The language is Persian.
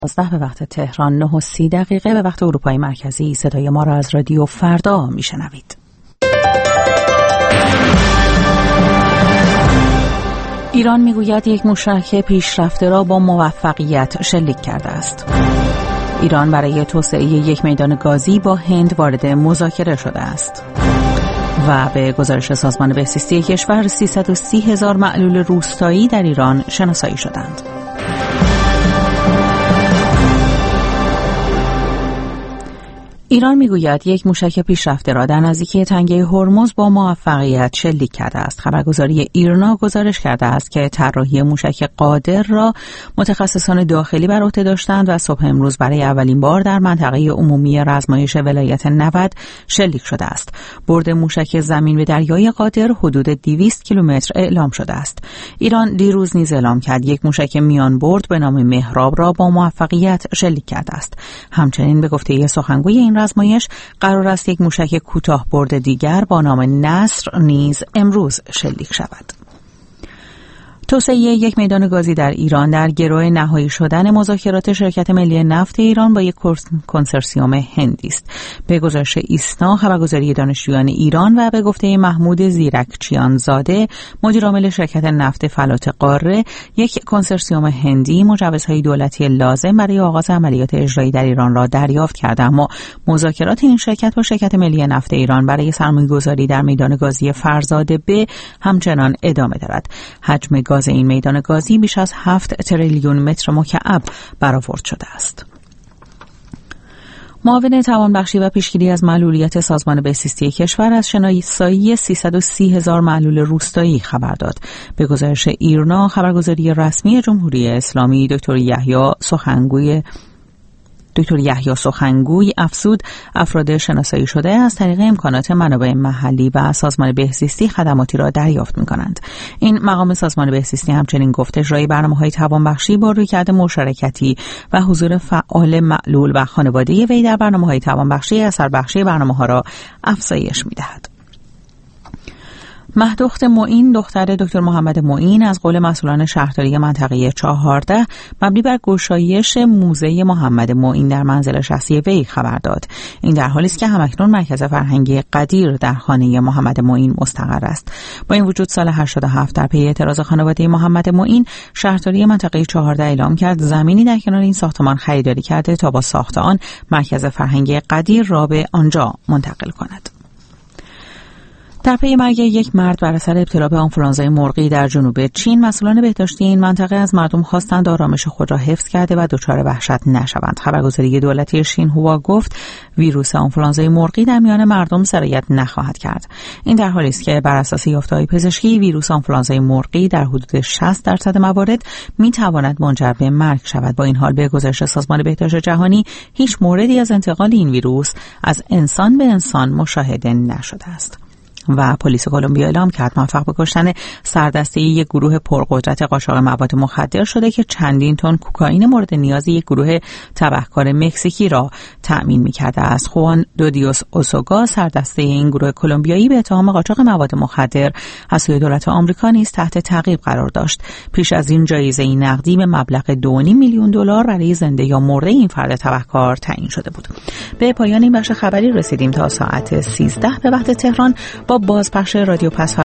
11 به وقت تهران، 9:30 به وقت اروپای مرکزی. صدای ما را از رادیو فردا میشنوید. ایران میگوید یک موشک پیشرفته را با موفقیت شلیک کرده است. ایران برای توسعه یک میدان گازی با هند وارد مذاکره شده است. و به گزارش سازمان بهزیستی کشور 330,000 معلول روستایی در ایران شناسایی شدند. ایران میگوید یک موشک پیشرفته را در نزدیکی تنگه هرمز با موفقیت شلیک کرده است. خبرگزاری ایرنا گزارش کرده است که طراحی موشک قادر را متخصصان داخلی بر عهده داشتند و صبح امروز برای اولین بار در منطقه عمومی رزمایش ولایت نود شلیک شده است. برد موشک زمین به دریای قادر حدود 200 کیلومتر اعلام شده است. ایران دیروز نیز اعلام کرد یک موشک میان برد به نام مهراب را با موفقیت شلیک کرده است. همچنین به گفته سخنگوی این رزمایش قرار است یک موشک کوتاه برد دیگر با نام نصر نیز امروز شلیک شود. توسعه یک میدان گازی در ایران در گرو نهایی شدن مذاکرات شرکت ملی نفت ایران با یک کنسرسیوم هندی است. به گزارش ایسنا، خبرگزاری دانشجویان ایران، و به گفته محمود زیرکچیان زاده، مدیر عامل شرکت نفت فلات قاره، یک کنسرسیوم هندی مجوزهای دولتی لازم برای آغاز عملیات اجرایی در ایران را دریافت کرده، اما مذاکرات این شرکت با شرکت ملی نفت ایران برای سرمایه‌گذاری در میدان گازی فرزاده ب همچنان ادامه دارد. حجم گاز این میدان گازی بیش از 7 تریلیون متر مکعب برآورد شده است. معاون توانبخشی و پیشگیری از معلولیت سازمان بهزیستی کشور از شناسایی 330,000 معلول روستایی خبر داد. به گزارش ایرنا، خبرگزاری رسمی جمهوری اسلامی، دکتر یحیی سخنگوی افزود افراد شناسایی شده از طریق امکانات منابع محلی و سازمان بهزیستی خدماتی را دریافت می‌کنند. این مقام سازمان بهزیستی همچنین گفت اجرای برنامه‌های توانبخشی با رویکرد مشارکتی و حضور فعال معلول و خانواده وی در برنامه‌های توانبخشی اثربخشی برنامه‌ها را افزایش می‌دهد. مهدخت معین، دختر دکتر محمد معین، از قول مسئولان شهرداری منطقه 14 مبنی بر گشایش موزه محمد معین در منزل شخصی وی خبر داد. این در حالی است که همکنون مرکز فرهنگی قدیر در خانه محمد معین مستقر است. با این وجود سال 87 در پی اعتراض خانواده محمد معین، شهرداری منطقه 14 اعلام کرد زمینی در کنار این ساختمان خریداری کرده تا با ساخت آن مرکز فرهنگی قدیر را به آنجا منتقل کند. در پی مرگ یک مرد بر اثر ابتلا به آنفولانزای مرغی در جنوب چین، مسئولان بهداشتی این منطقه از مردم خواستند آرامش خود را حفظ کرده و دچار وحشت نشوند. خبرگزاری دولتی شینهوا گفت ویروس آنفولانزای مرغی در میان مردم سرایت نخواهد کرد. این در حالی است که بر اساس یافته‌های پزشکی ویروس آنفولانزای مرغی در حدود 60% موارد میتواند منجر به مرگ شود. با این حال به گزارش سازمان بهداشت جهانی هیچ موردی از انتقال این ویروس از انسان به انسان مشاهده نشده است. و پلیس کلمبیا اعلام کرد موفق به کشتن سردسته یک گروه پرقدرت قاچاق مواد مخدر شده که چندین تن کوکائین مورد نیاز یک گروه تبهکار مکزیکی را تأمین می‌کرده است. خوان دودیوس اوسوگا، سردسته این گروه کلمبیایی، به اتهام قاچاق مواد مخدر از سوی دولت آمریکا نیز تحت تعقیب قرار داشت. پیش از این جایزه نقدی به مبلغ 2.5 میلیون دلار برای زنده یا مرده این فرد تبهکار تعیین شده بود. به پایان این بخش خبری رسیدیم. تا ساعت 13 به وقت تهران با بازپخش رادیو پس